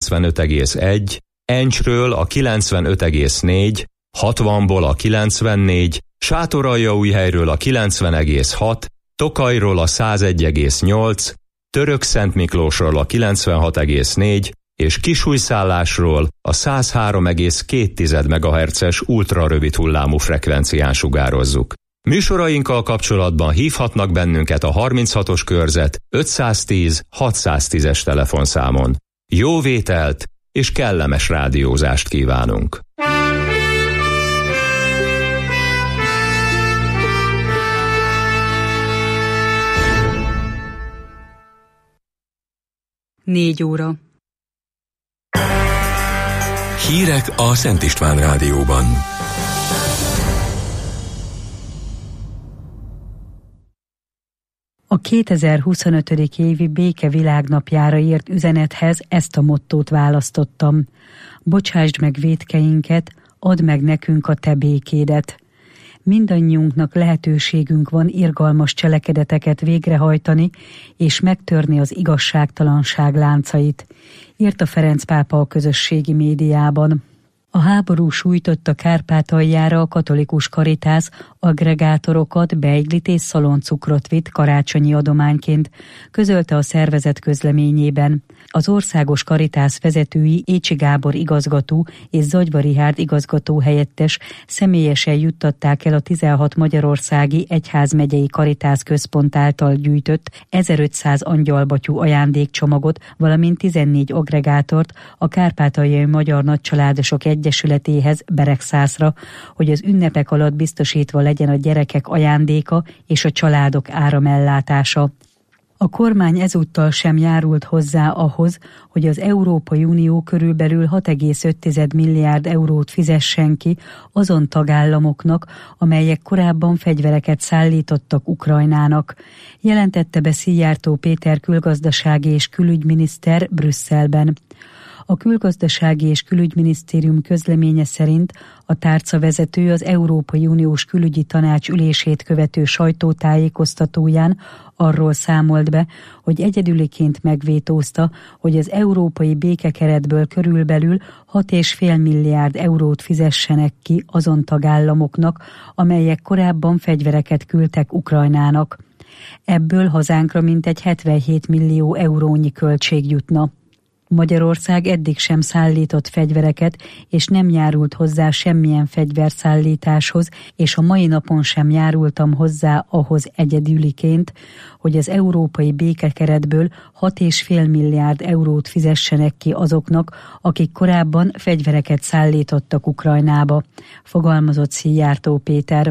95,1, Encsről a 95,4, 60-ból a 94, Sátoraljaújhelyről a 90,6, Tokajról a 101,8, Törökszentmiklósról a 96,4 és Kisújszállásról a 103,2 MHz-es ultrarövid hullámú frekvencián sugározzuk. Műsorainkkal kapcsolatban hívhatnak bennünket a 36-os körzet 510 610-es telefonszámon. Jó vételt és kellemes rádiózást kívánunk! Négy óra. Hírek a Szent István Rádióban. A 2025. évi Béke Világnapjára írt üzenethez ezt a mottót választottam. Bocsásd meg vétkeinket, add meg nekünk a te békédet. Mindannyiunknak lehetőségünk van irgalmas cselekedeteket végrehajtani és megtörni az igazságtalanság láncait, írta Ferenc pápa a közösségi médiában. A háború sújtotta Kárpátaljára a katolikus Karitász aggregátorokat, beiglit és szaloncukrot vitt karácsonyi adományként, közölte a szervezet közleményében. Az országos Karitász vezetői Écsi Gábor igazgató és Zagyva Rihárd igazgató helyettes személyesen juttatták el a 16 magyarországi egyházmegyei Karitász központ által gyűjtött 1500 angyalbatyú ajándékcsomagot, valamint 14 aggregátort a Kárpátaljai Magyar Nagycsaládosok Egyesületéhez, Beregszászra, hogy az ünnepek alatt biztosítva legyen a gyerekek ajándéka és a családok áramellátása. A kormány ezúttal sem járult hozzá ahhoz, hogy az Európai Unió körülbelül 6,5 milliárd eurót fizessen ki azon tagállamoknak, amelyek korábban fegyvereket szállítottak Ukrajnának, jelentette be Szijjártó Péter külgazdasági és külügyminiszter Brüsszelben. A Külgazdasági és Külügyminisztérium közleménye szerint a tárcavezető az Európai Uniós Külügyi Tanács ülését követő sajtótájékoztatóján arról számolt be, hogy egyedüliként megvétózta, hogy az európai békekeretből körülbelül 6,5 milliárd eurót fizessenek ki azon tagállamoknak, amelyek korábban fegyvereket küldtek Ukrajnának. Ebből hazánkra mintegy 77 millió eurónyi költség jutna. Magyarország eddig sem szállított fegyvereket, és nem járult hozzá semmilyen fegyverszállításhoz, és a mai napon sem járultam hozzá ahhoz egyedüliként, hogy az európai békekeretből 6,5 milliárd eurót fizessenek ki azoknak, akik korábban fegyvereket szállítottak Ukrajnába, fogalmazott Szijjártó Péter.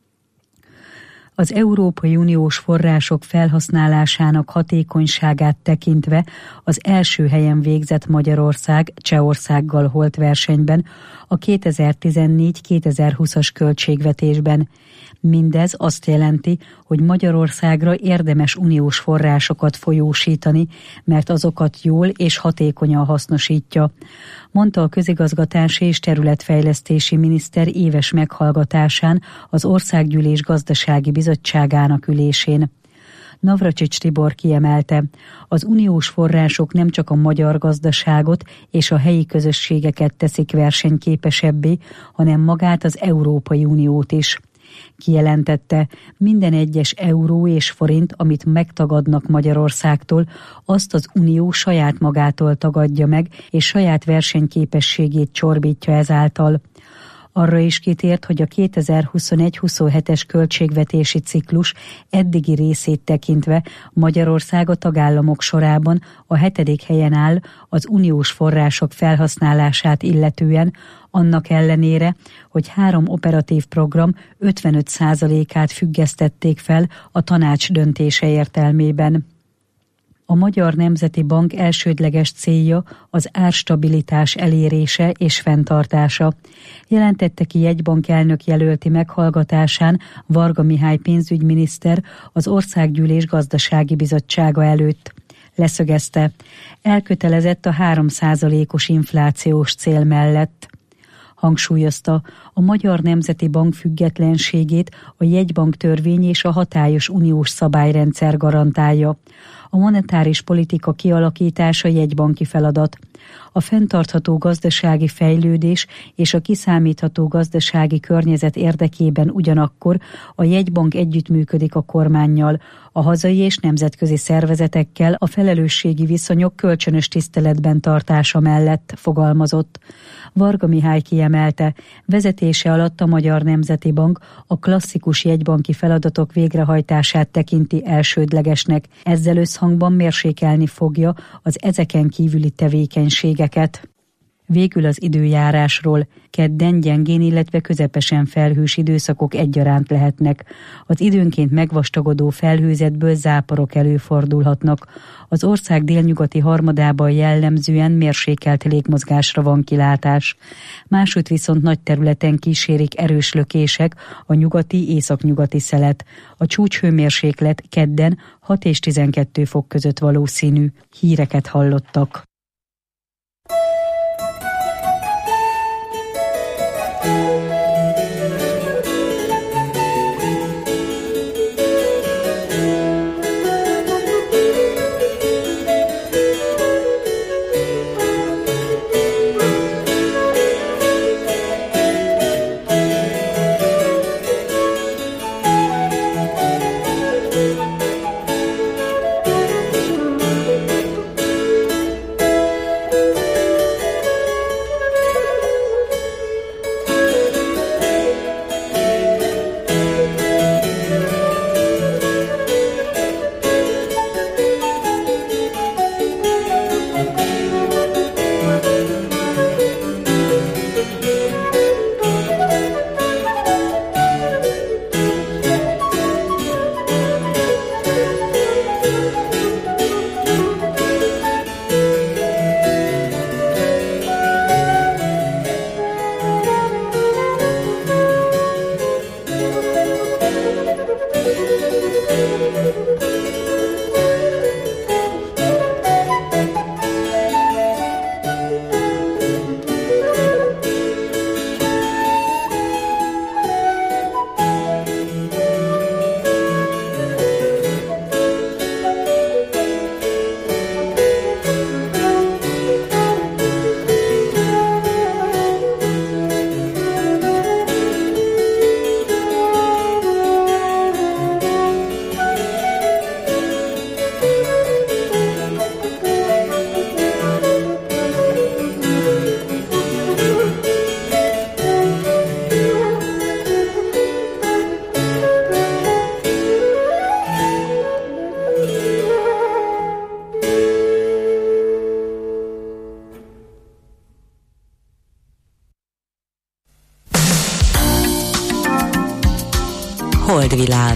Az Európai Uniós források felhasználásának hatékonyságát tekintve az első helyen végzett Magyarország Csehországgal holt versenyben a 2014-2020-as költségvetésben. Mindez azt jelenti, hogy Magyarországra érdemes uniós forrásokat folyósítani, mert azokat jól és hatékonyan hasznosítja, mondta a közigazgatási és területfejlesztési miniszter éves meghallgatásán az Országgyűlés Gazdasági Bizottságának ülésén. Navracsics Tibor kiemelte, az uniós források nem csak a magyar gazdaságot és a helyi közösségeket teszik versenyképesebbé, hanem magát az Európai Uniót is. Kijelentette, minden egyes euró és forint, amit megtagadnak Magyarországtól, azt az Unió saját magától tagadja meg, és saját versenyképességét csorbítja ezáltal. Arra is kitért, hogy a 2021-27-es költségvetési ciklus eddigi részét tekintve Magyarország a tagállamok sorában a 7. helyen áll az uniós források felhasználását illetően, annak ellenére, hogy 3 operatív program 55%-át függesztették fel a tanács döntése értelmében. A Magyar Nemzeti Bank elsődleges célja az árstabilitás elérése és fenntartása, jelentette ki jegybank elnök jelölti meghallgatásán Varga Mihály pénzügyminiszter az Országgyűlés Gazdasági Bizottsága előtt. Leszögezte, elkötelezett a 3%-os inflációs cél mellett. Hangsúlyozta, a Magyar Nemzeti Bank függetlenségét a jegybanktörvény és a hatályos uniós szabályrendszer garantálja. A monetáris politika kialakítása jegybanki feladat. A fenntartható gazdasági fejlődés és a kiszámítható gazdasági környezet érdekében ugyanakkor a jegybank együttműködik a kormánnyal, a hazai és nemzetközi szervezetekkel a felelősségi viszonyok kölcsönös tiszteletben tartása mellett, fogalmazott. Varga Mihály kiemelte, vezetése alatt a Magyar Nemzeti Bank a klasszikus jegybanki feladatok végrehajtását tekinti elsődlegesnek, ezzel összhangban mérsékelni fogja az ezeken kívüli tevékenységeket. Végül az időjárásról. Kedden gyengén, illetve közepesen felhős időszakok egyaránt lehetnek. Az időnként megvastagodó felhőzetből záporok előfordulhatnak. Az ország délnyugati harmadában jellemzően mérsékelt légmozgásra van kilátás. Másút viszont nagy területen kísérik erős lökések, a nyugati-északnyugati szelet. A csúcshőmérséklet kedden 6 és 12 fok között valószínű. Híreket hallottak. Holdvilág.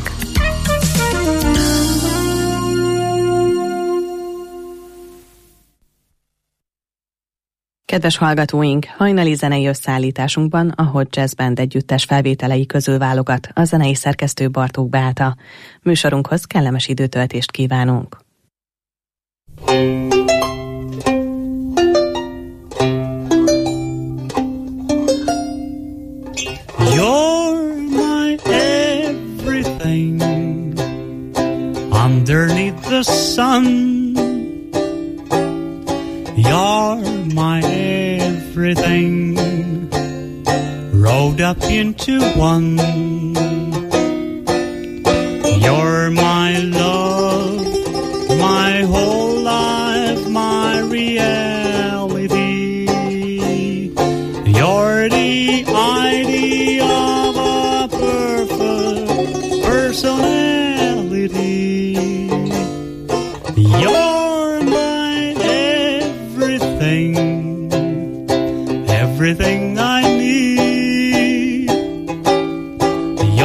Kedves hallgatóink, hajnali zenei összeállításunkban a Hot Jazz Band együttes felvételei közül válogat a zenei szerkesztő Bartók Beáta. Műsorunkhoz kellemes időtöltést kívánunk. Underneath the sun, you're my everything, rolled up into one. You're my love, my whole life, my reality. You're the idea of a perfect personality. You're my everything, everything I need.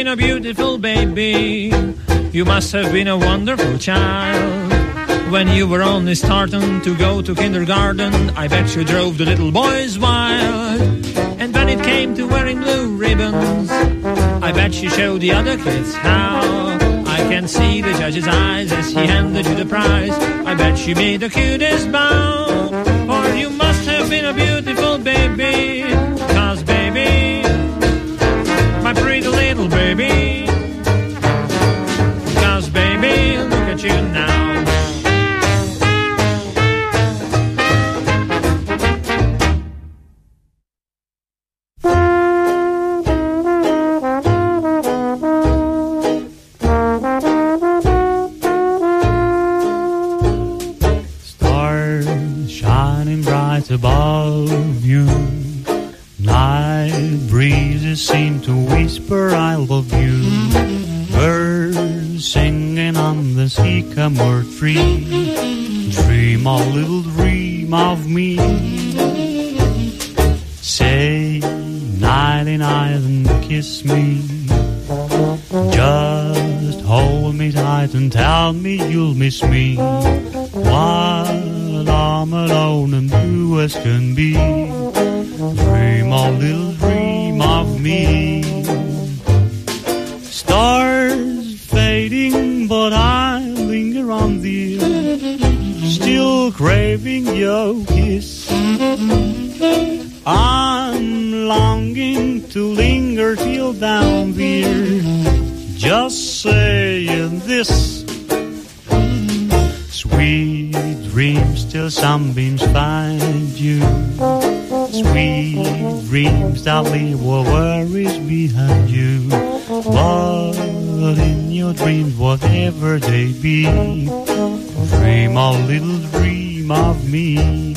been a beautiful baby. You must have been a wonderful child. When you were only starting to go to kindergarten, I bet you drove the little boys wild. And when it came to wearing blue ribbons, I bet you showed the other kids how. I can see the judge's eyes as he handed you the prize. I bet you made the cutest bow. Or you must have been a beautiful baby. 'Cause baby, my pretty little baby. 'Cause baby, look at you now. Above you, night breezes seem to whisper I love you. Birds singing on the sycamore tree, dream a little dream of me. Say nighty night and kiss me, just hold me tight and tell me you'll miss me while I'm alone and blue as can be. Dream a little dream of me. Stars fading, but I linger on dear, still craving your kiss. I'm longing to linger till down there, just saying this. Sweet dreams till sunbeams find you, sweet dreams that leave all worries behind you. But in your dreams, whatever they be, dream a little dream of me.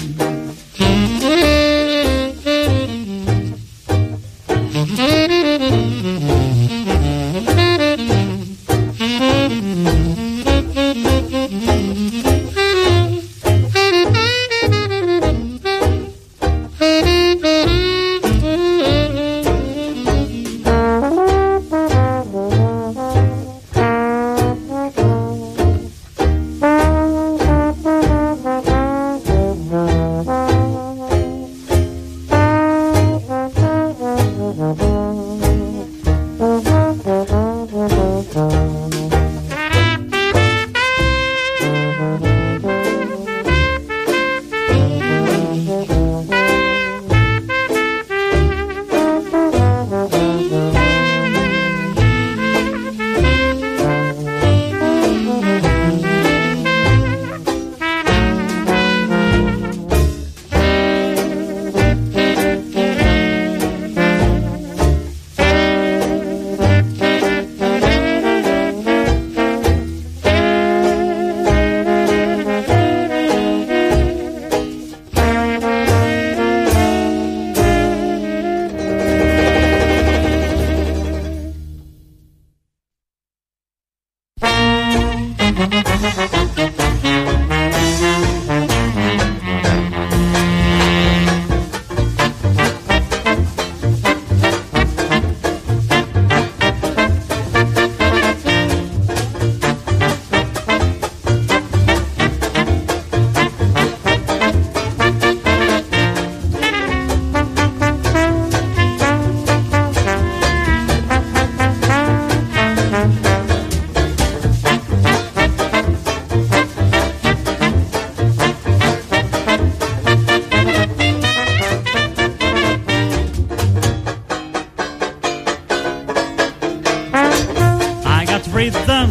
rhythm,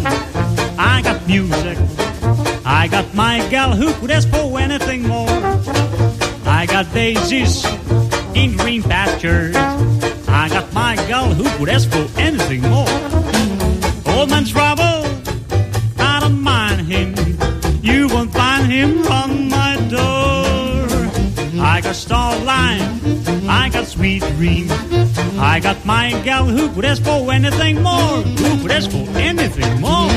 I got music, I got my gal who could ask for anything more. I got daisies in green pastures, I got my gal who could ask for anything more. Old man's trouble, I don't mind him, you won't find him on my door. I got starline, I got sweet dreams, I got my gal who could ask for anything more, who could ask for anything more.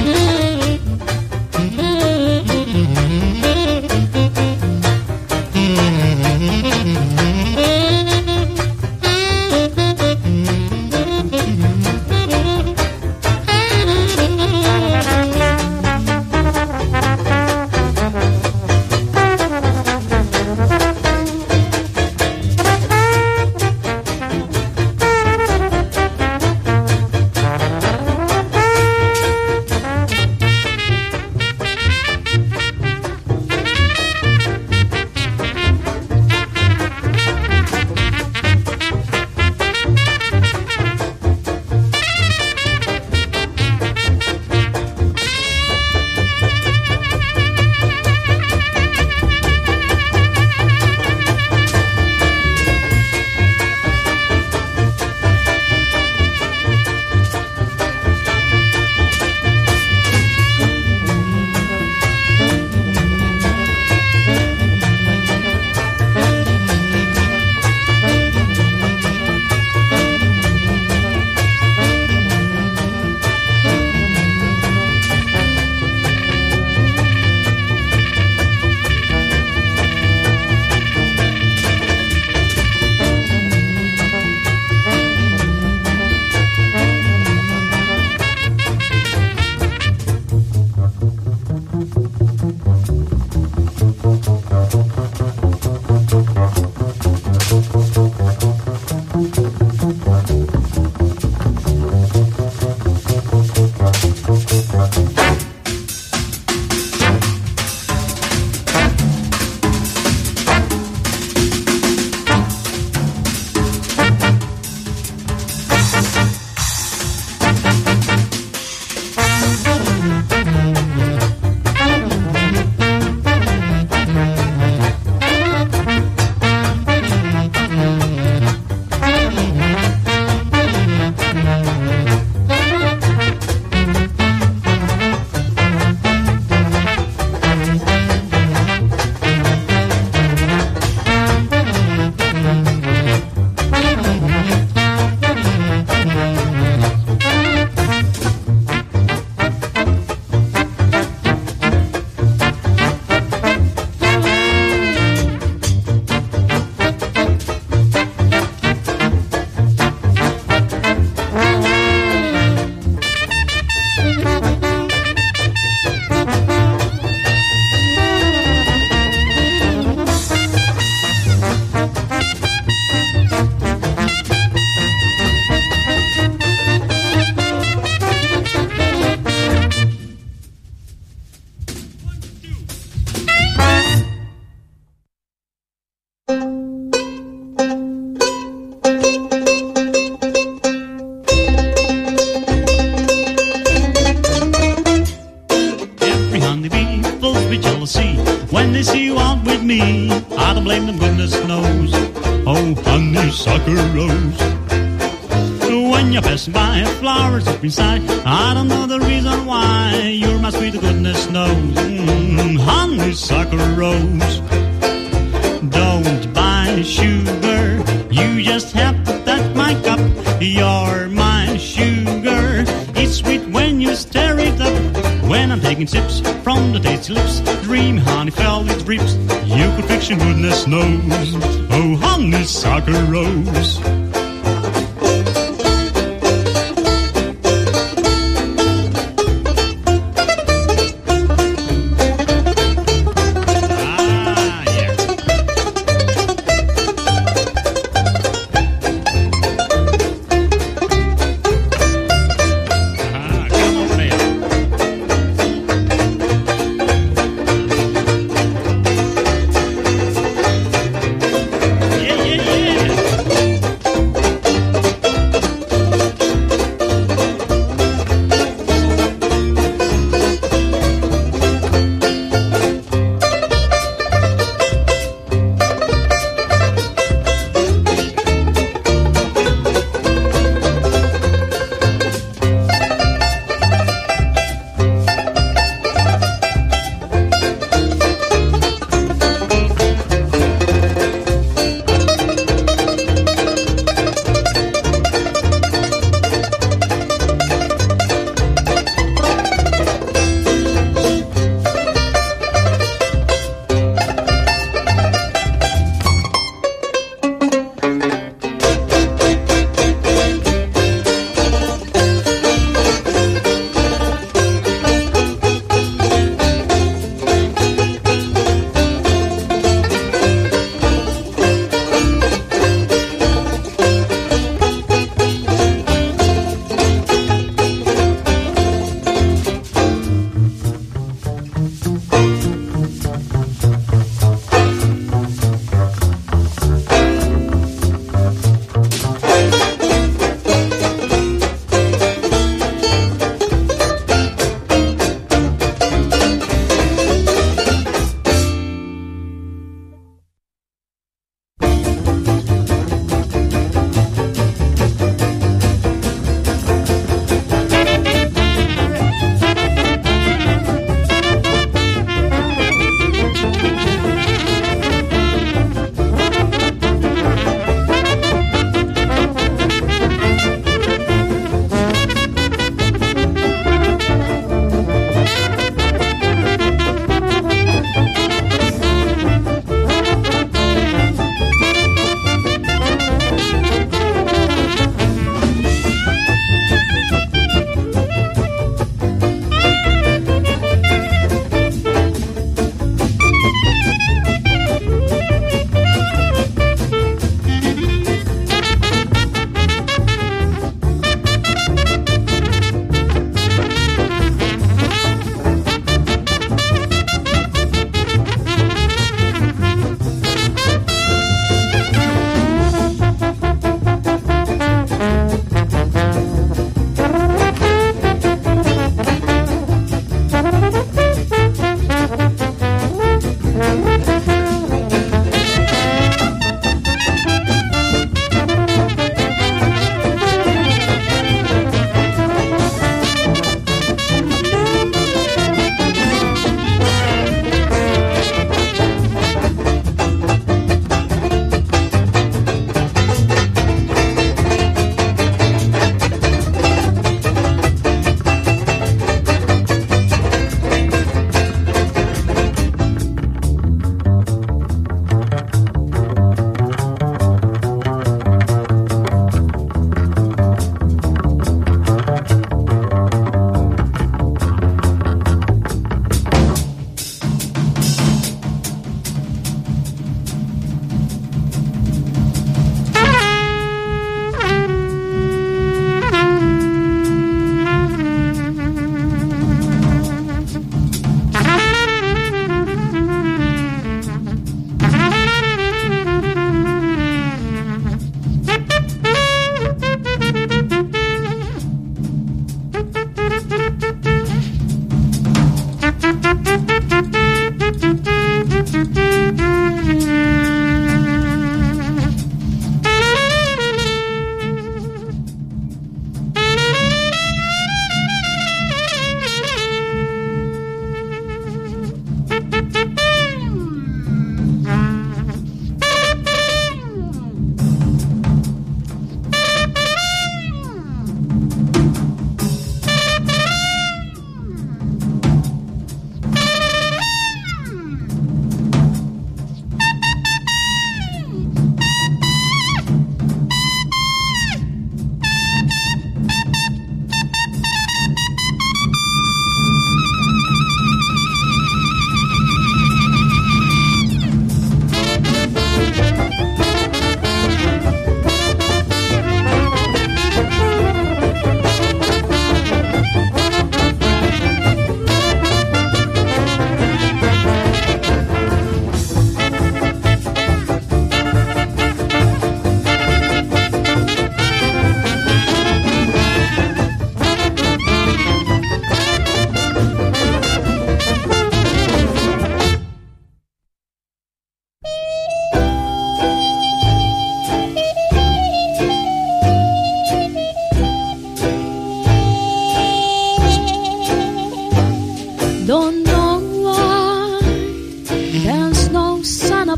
jealousy when they see you out with me. I don't blame them, goodness knows. Oh, honeysuckle rose. When you're passing by, flowers up inside. I don't know the reason why. You're my sweet, goodness knows. Honeysuckle rose. Don't buy sugar, you just have to touch my cup. You're my sugar, it's sweet when you stir it up. When I'm taking sips from the tasty lips, dream honey fell with drips. You could fix your goodness knows. Oh, honeysuckle rose.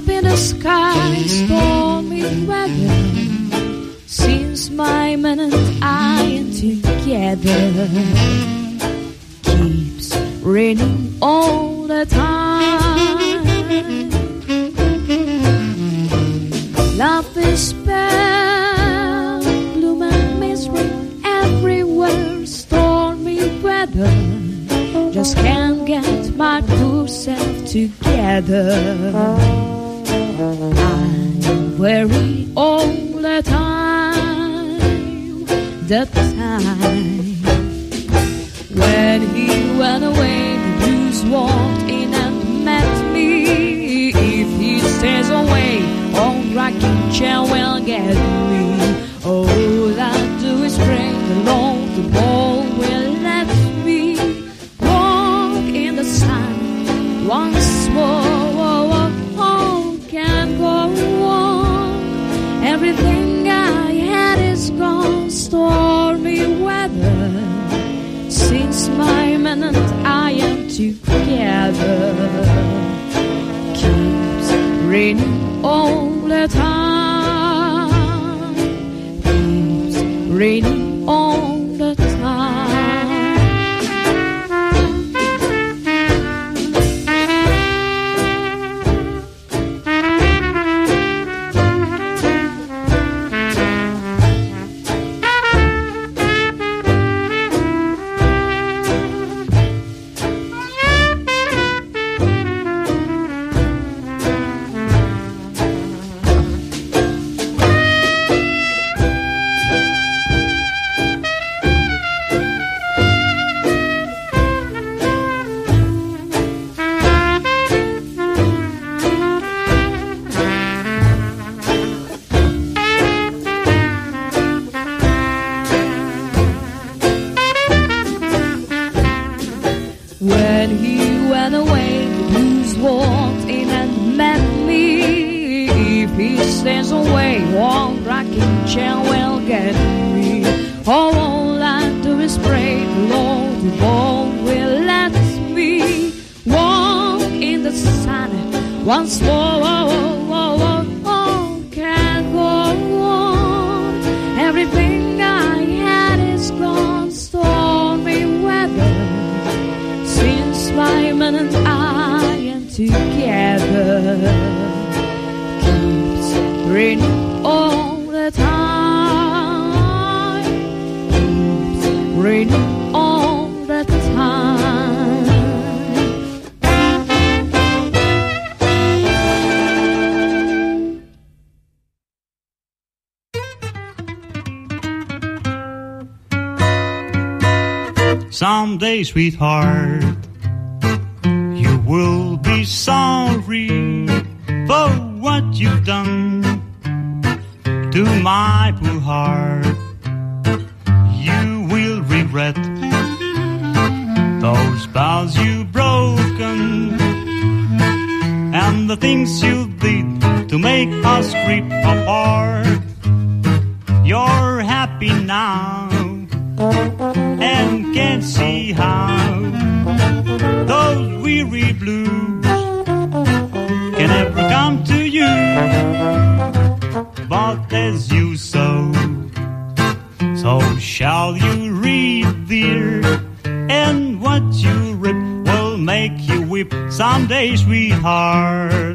up in the sky, stormy weather. Since my man and I are together, keeps raining all the time. Love is spell, gloom and misery everywhere, stormy weather. Just can't get my poor self together. I'm worried all the time, the time when he went away, the blues walked in and met me. If he stays away, on rocking chair will get me. All I do is pray the Lord, the ball will let me walk in the sun once more. Oh, can't go on. Everything I had is gone. Stormy weather. Since my man and I am together, keeps raining all the time. Keeps raining all the time. Once more, can't go on. Everything I had is gone. Stormy weather. Since my man and I am together, keeps raining all the time. Keeps raining all the time. Someday, sweetheart, you will be sorry for what you've done to my poor heart. You will regret those vows you've broken and the things you did to make us creep apart. You're happy now and can't see how those weary blues can ever come to you. But as you sow, so shall you reap, dear, and what you reap will make you weep someday, sweetheart.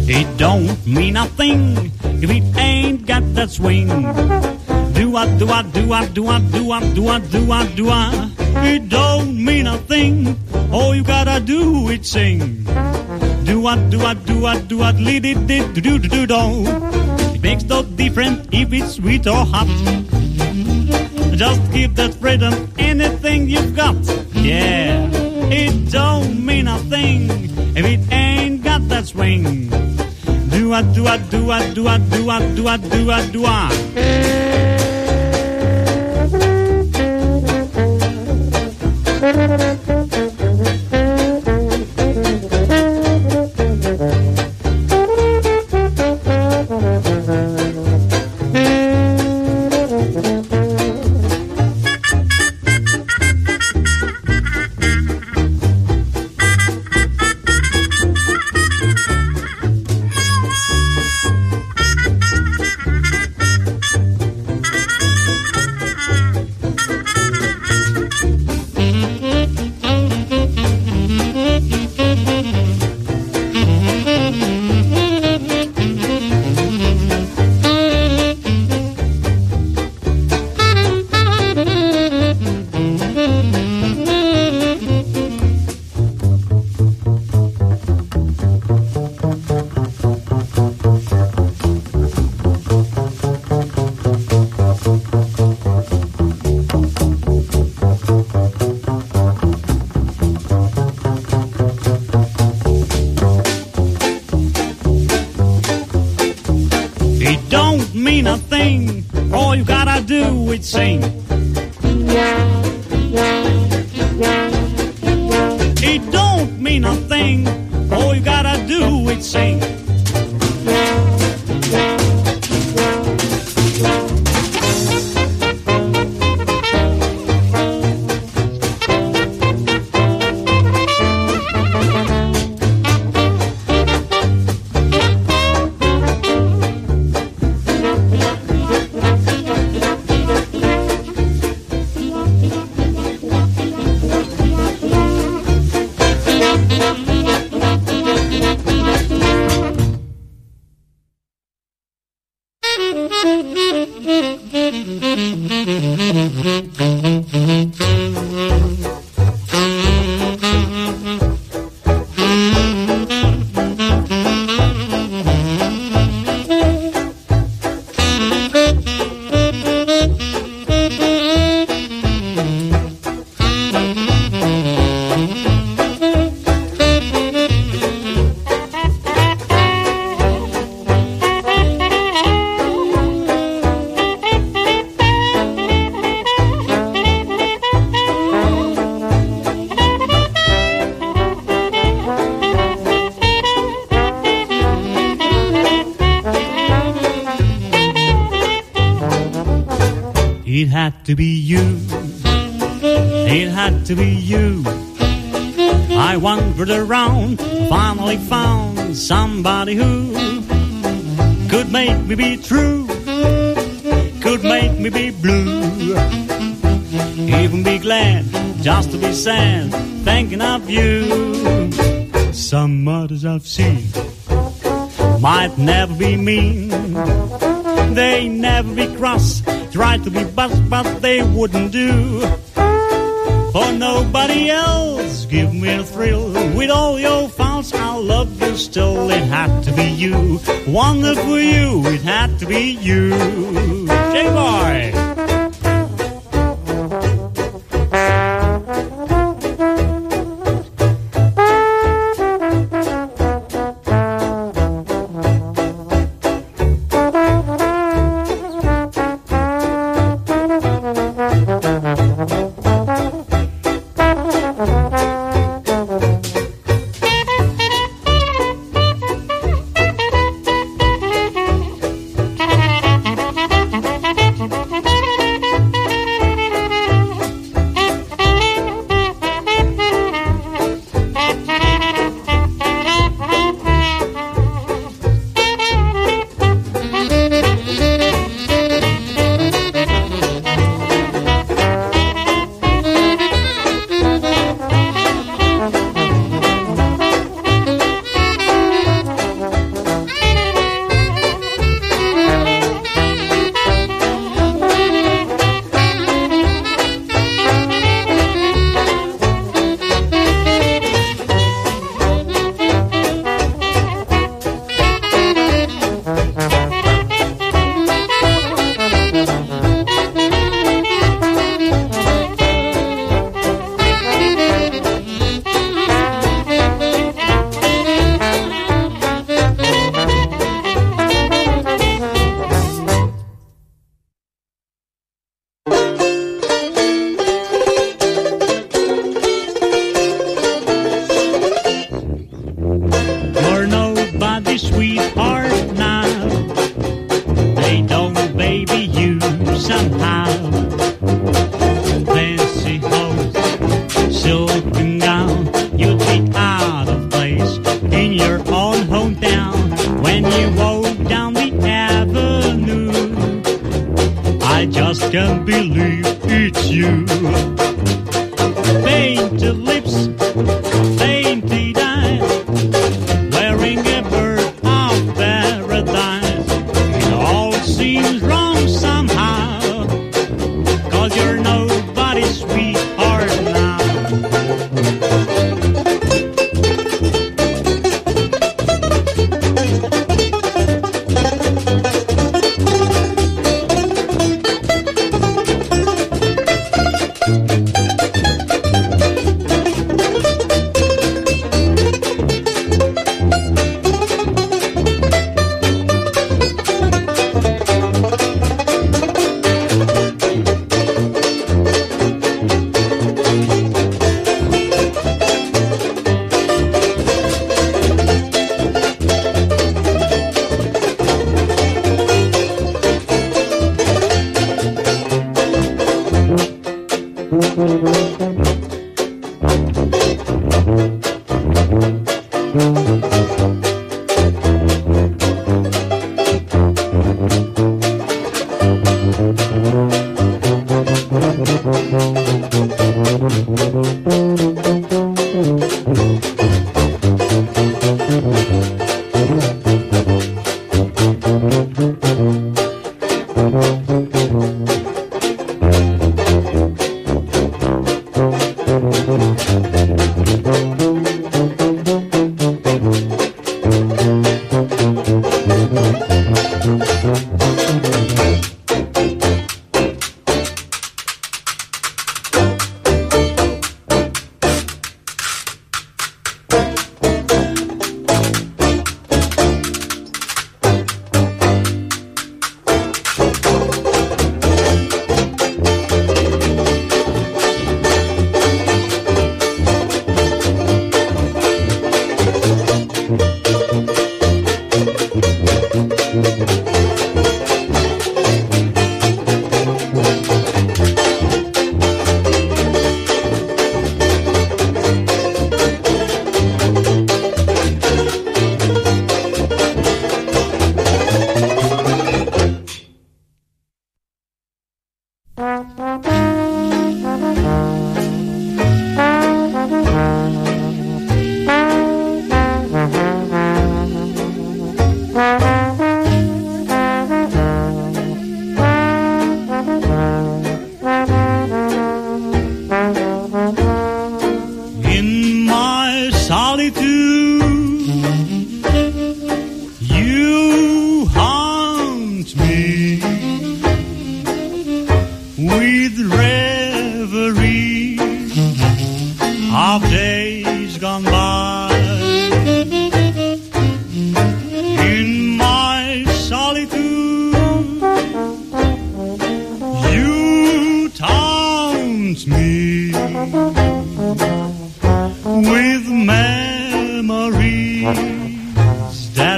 It don't mean nothing if it ain't got that swing. Do-a, do-a, do-a, do-a, do-a, do-a, do-a, do-a. It don't mean nothing, all you gotta do is sing. Do-a, do-a, do-a, do-a, li-di-di-do-do-do-do. It makes no difference if it's sweet or hot. Just give that freedom anything you've got. Yeah, it don't mean nothing if it ain't got that swing. Do-a, do-a, do-a, do-a, do-a, do-a, do-a, do-a. Sing. It don't mean a thing, all you gotta do is sing. It had to be you, it had to be you. I wandered around, finally found somebody who could make me be true, could make me be blue, even be glad just to be sad, thinking of you. Some others I've seen might never be mean, they never be cross, try to be boss, but they wouldn't do. For nobody else give me a thrill. With all your faults, I'll love you still. It had to be you, wonderful you. It had to be you, J-Boy.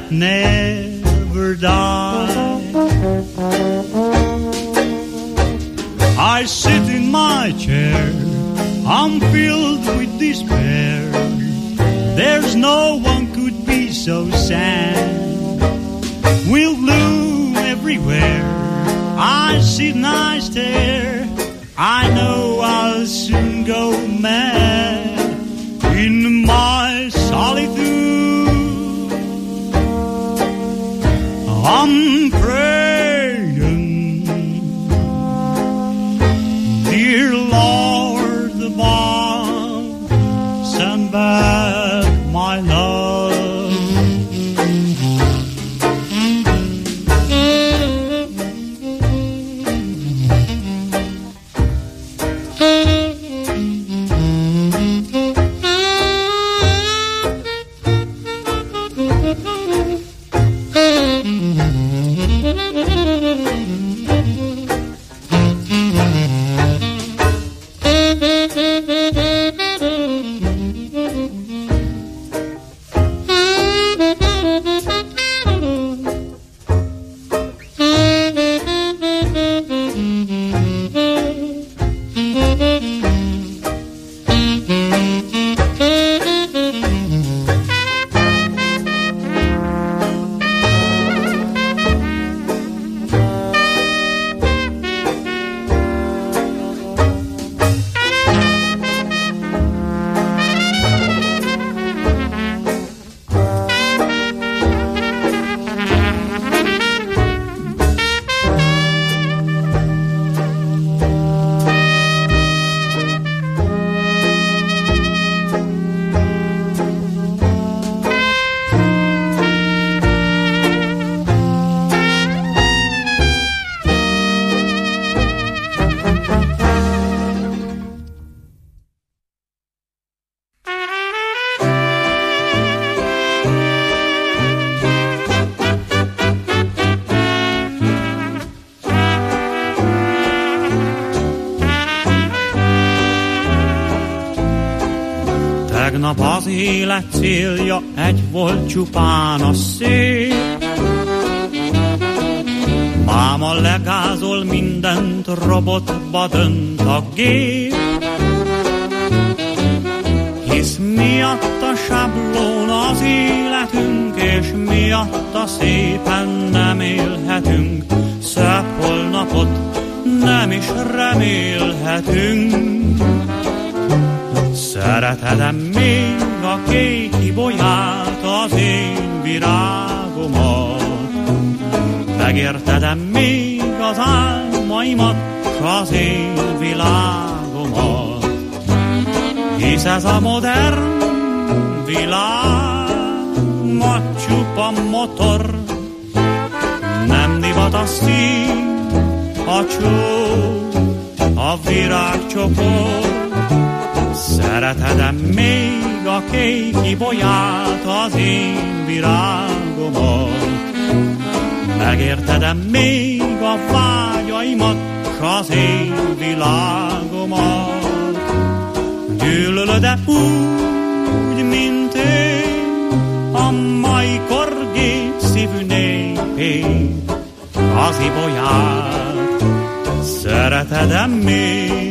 that never die. I sit in my chair, I'm filled with despair. There's no one could be so sad. We'll bloom everywhere. I sit and I stare. I know I'll soon go mad in my solitude. I'm praying, dear Lord above, send back my love. Tegnap az élet célja egy volt csupán a szép. Máma legázol mindent, robotba dönt a gép. Hisz miatta sablón az életünk, és miatta szépen nem élhetünk. Szebb holnapot nem is remélhetünk. Szereted-e még a kék ibolyát, az én virágomat? Megérted-e még az álmaimat, az én világomat? Hisz ez a modern világ ma csupa motor, nem divat a szín, a csók, a virágcsokor. Szereted-e még a kék ibolyát, az én virágomat? Megérted-e még a vágyaimat, az én világomat? Gyűlölöd-e úgy, mint én, a mai kor gép szívű népét, az ibolyát? Szereted-e még?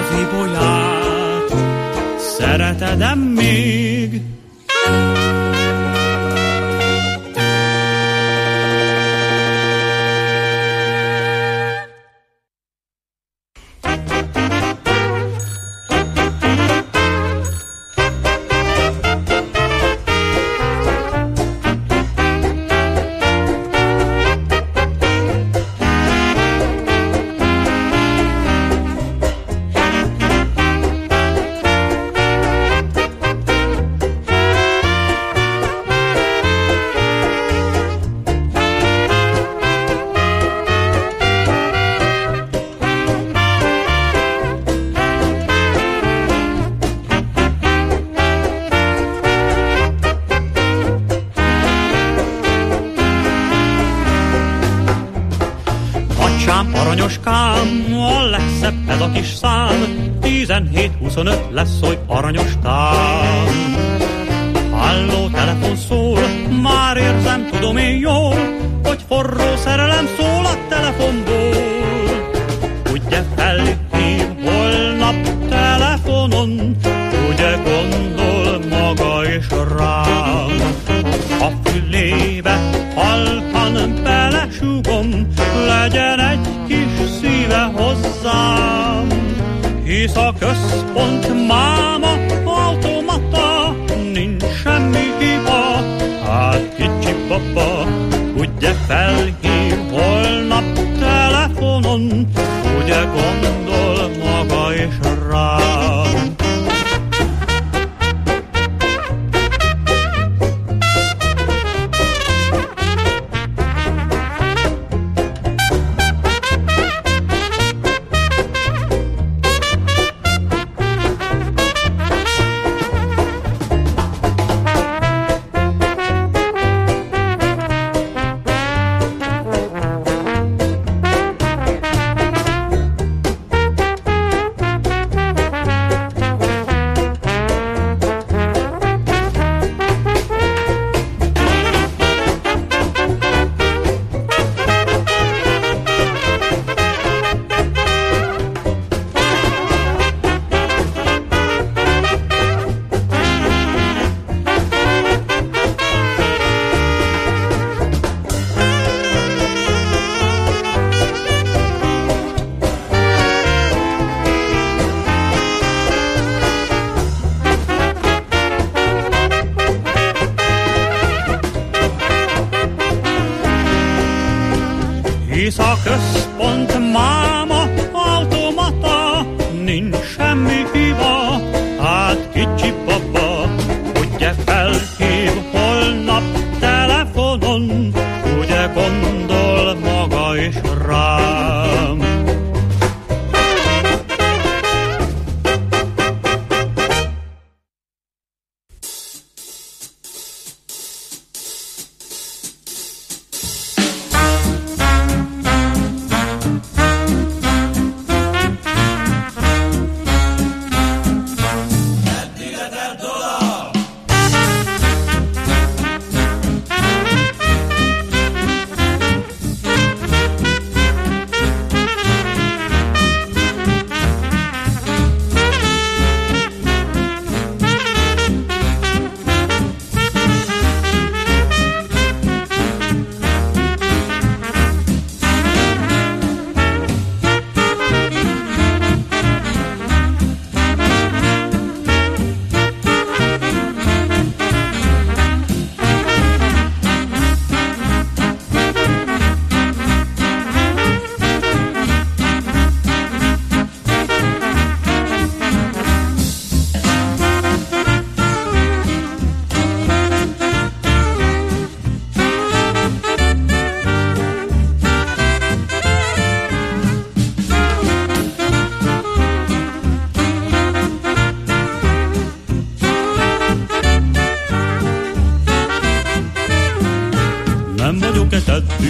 az ibolyát, szereted-e még? Aranyoskám, a legszebb ez a kis szám, 17-25 lesz, hogy aranyostám. Halló, telefon szól, már érzem, tudom én jól, hogy forró szerelem szól a telefonból. Ugye felhív holnap telefonon, ugye gondol maga is rám. A fülébe halkan belesúgom, legyen egy kis szíve hozzám. Hisz a központ máma automata, nincs semmi hiba. Hát kicsi papa, ugye felhív holnap telefonon, ugye gondol maga is rám. Hisz a központ máma automata, nincs semmi hiba. Hát kicsi baba, ugye felhív holnap telefonon, ugye gondol maga is rám.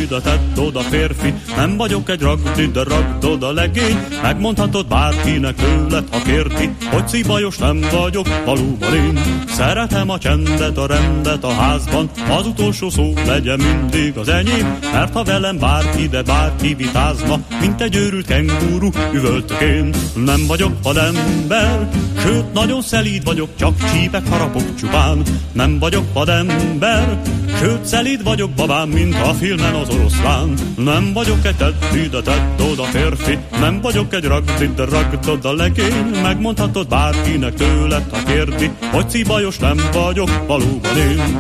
ide, tedd oda férfi. Nem vagyok egy ragdi, de ragd oda legény. Megmondhatod bárkinek tőled, ha kérti, hogy szívbajos nem vagyok, valóban én. Szeretem a csendet, a rendet a házban, az utolsó szó legyen mindig az enyém. Mert ha velem bárki, de bárki vitázna, mint egy őrült kenguru, üvöltök én. Nem vagyok vadember, sőt nagyon szelíd vagyok, csak csípek harapok csupán. Nem vagyok vadember, sőt szelíd vagyok babám, mint a filmen az oroszlán. Nem vagyok egy tedd ide, tedd oda férfi. Nem vagyok egy ragdi, de ragd oda legény. Megmondhatod bárkinek tőled, ha kérdi, hogy szívbajos nem vagyok, valóban én.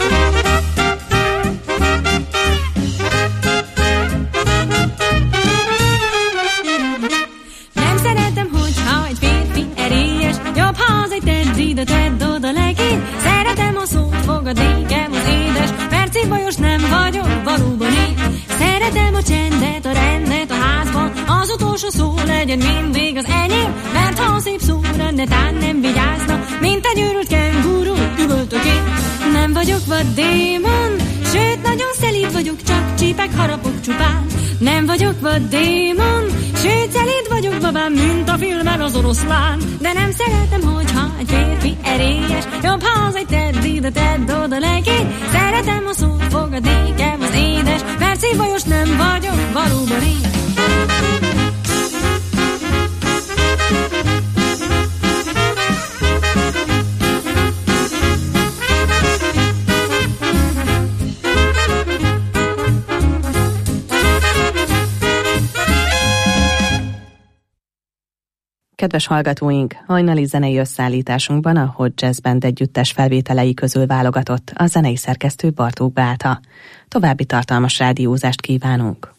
Nem szeretem, hogyha egy férfi erélyes, jobb, ha az egy tedd ide, tedd oda legény. Szeretem a szót, fogad nékem az édes, mert szívbajos nem vagyok, valóban én. Szeretem a csendet, a rendet a házban, az utolsó szó legyen mindig az enyém. Mert ha a szép szó rendetán nem vigyázna, mint egy őrült kenguru, üvöltök én. Nem vagyok vaddémon, sőt nagyon szelíd vagyok, csak csípek harapok csupán. Nem vagyok vaddémon, sőt szelíd vagyok babám, mint a filmen az oroszlán. De nem szeretem, hogyha egy férfi erélyes, jobb, ha az egy tedd ide, tedd oda legény. Szeretem a szót, fogad nékem az édes, mert szívbajos nem vagyok, valóban én. Kedves hallgatóink, hajnali zenei összeállításunkban a Hot Jazz Band együttes felvételei közül válogatott a zenei szerkesztő Bartók Beáta. További tartalmas rádiózást kívánunk!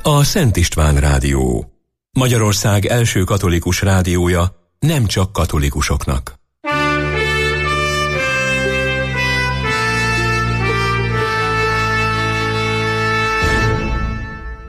a Szent István Rádió. Magyarország első katolikus rádiója, nem csak katolikusoknak.